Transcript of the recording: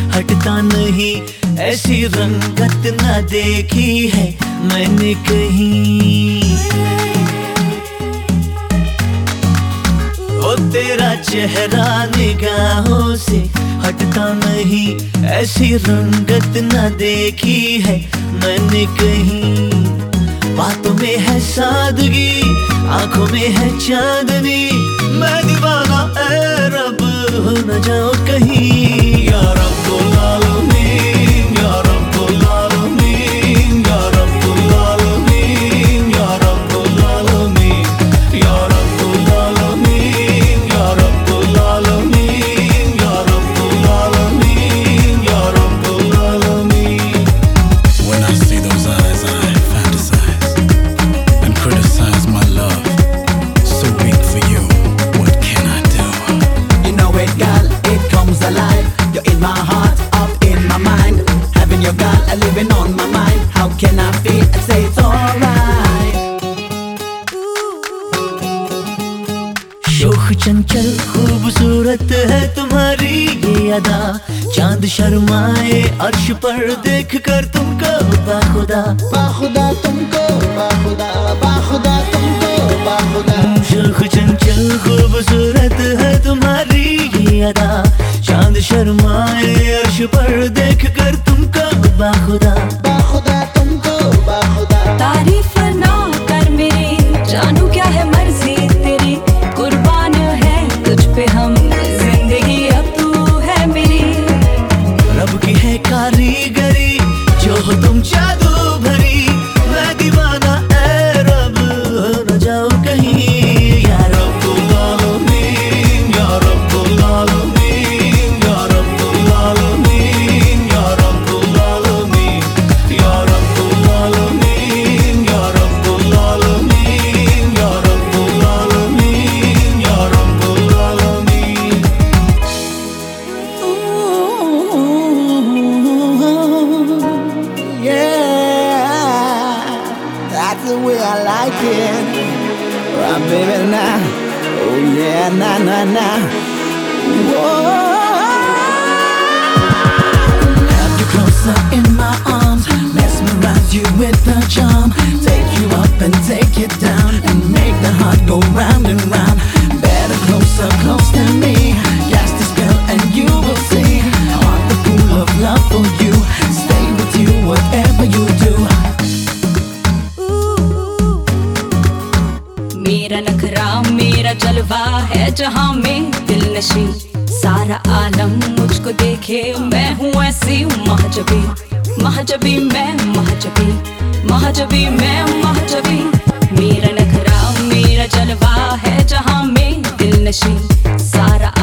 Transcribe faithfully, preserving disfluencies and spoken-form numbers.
हटता नहीं, ऐसी रंगत ना देखी है मैंने कहीं। ओ तेरा चेहरा निगाहों से हटता नहीं, ऐसी रंगत ना देखी है मैंने कहीं। बातों में है सादगी, आंखों में है चांदनी, मैं दीवाना ऐ रब हो न जाओ कहीं। या रब्बुल आलमीन, या रब्बुल आलमीन, या रब्बुल आलमीन, या रब्बुल आलमीन, या रब्बुल आलमीन, या रब्बुल आलमीन, या रब्बुल आलमीन, या रब्बुल आलमीन। When I see those eyes, I fantasize and criticize my love. So weak for you, what can I do? You know it, girl, it comes alive. You're in my heart, up in my mind. Having your girl, a living on my mind. How can I feel and say it's alright? शोख चंचल खूबसूरत है तुम्हारी ये अदा, चांद शर्माए अर्श पर देख कर तुमको बाखुदा। बाखुदा तुमको, बाखुदा, बाखुदा तुमको, बाखुदा। शोख चंचल खूबसूरत है तुम्हारी ये अदा, चांद शर्माए अर्श पर देख कर तुमको बाखुदा। बाखुदा तुमको, बाखुदा। तारीफ ना कर मेरी, जानू क्या है मर्जी तेरी, कुर्बान है तुझ पे हम, जिंदगी अब तू है मेरी। रब की है कारीगरी, जो हो तुम जादू भरी, मैं दीवाना ऐ रब हो न जाओ कहीं। या रब्बुल आलमीन, या रब्बुल आलमीन, या रब्बुल आलमीन, या रब्बुल आलमीन, या रब्बुल आलमीन, या रब्बुल आलमीन, या रब्बुल आलमीन, या रब्बुल आलमीन। Yeah, that's the way I like it. Right, baby, now. Oh, yeah, nah, nah, nah. Whoa. Have you closer in my arms, mesmerize you with the charm, take you up and take it down, and make the heart go round and round. Better closer, close to me, cast the spell and you will see. Heart the pool of love for you, stay with you whatever you do. मेरा नखरा मेरा जलवा है जहाँ में दिल नशी, सारा आलम मुझको देखे मैं हूँ ऐसी महजबी। महजबी मैं महजबी, महजबी मैं महजबी। मेरा नखरा मेरा जलवा है जहाँ में दिल नशी, सारा